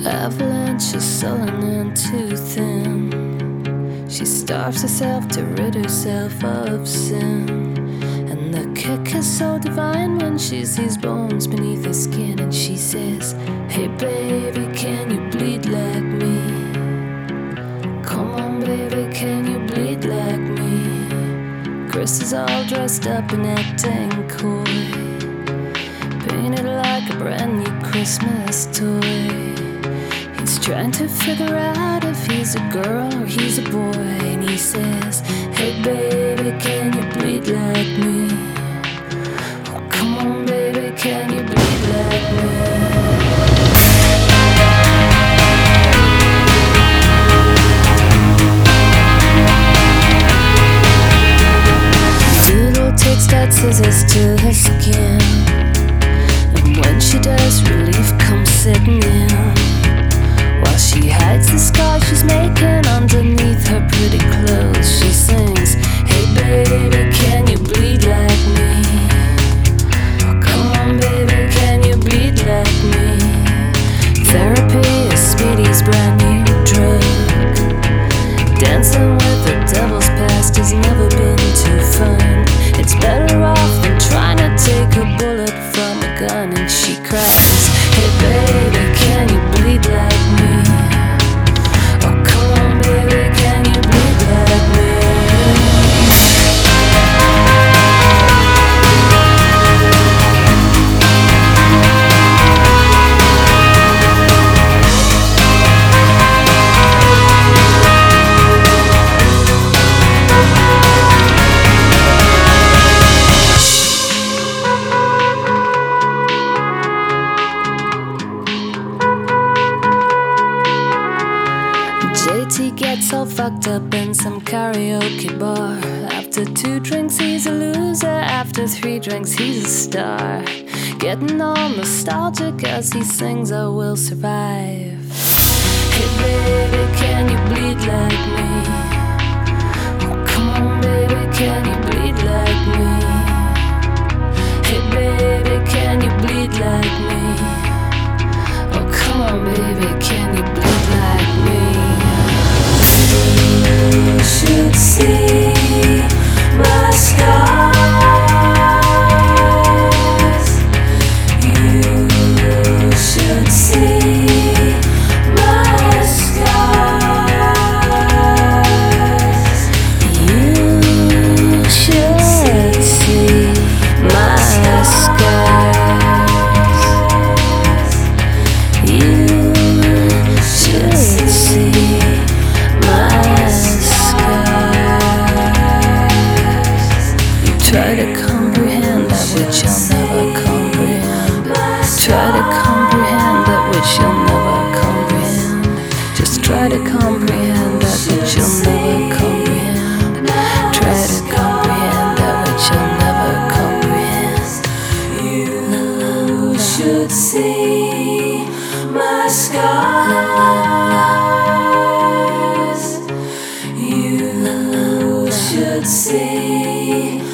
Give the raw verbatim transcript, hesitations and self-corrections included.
Avalanche is sullen and too thin. She starves herself to rid herself of sin. And the kick is so divine when she sees bones beneath her skin. And she says, hey baby, can you bleed like me? Come on baby, can you bleed like me? Chris is all dressed up and acting coy, painted like a brand new Christmas toy. He's trying to figure out if he's a girl or he's a boy. And he says, hey baby, can you bleed like me? Oh, come on baby, can you bleed like me? Little takes that scissors to her skin, and when she does, relief comes sitting in. While she hides the scars she's making underneath her pretty clothes, she sings, hey baby, can you bleed like me? Oh, come on baby, can you bleed like me? Therapy is Speedy's brand new drug. Dancing with the devil's past has never been too fun. It's better off than trying to take a bullet from a gun. And she cries, hey baby, can you bleed like me? Oh come on baby, can you bleed like me? J T gets all fucked up in some karaoke bar. After two drinks he's a loser, after three drinks he's a star. Getting all nostalgic as he sings I Will Survive. Hey baby, can you bleed like me? Oh come on baby, can you bleed like me? Hey baby, can you bleed like me? Oh come on baby, can you bleed like me? You should see my scars. You should see my scars. You should see my scars. You should see my scars. You try to comprehend that which you'll never comprehend. Try to comprehend that which you'll never comprehend. Just try to comprehend that which you'll never comprehend. Try to comprehend that which you'll never comprehend. You should see my scars. You should see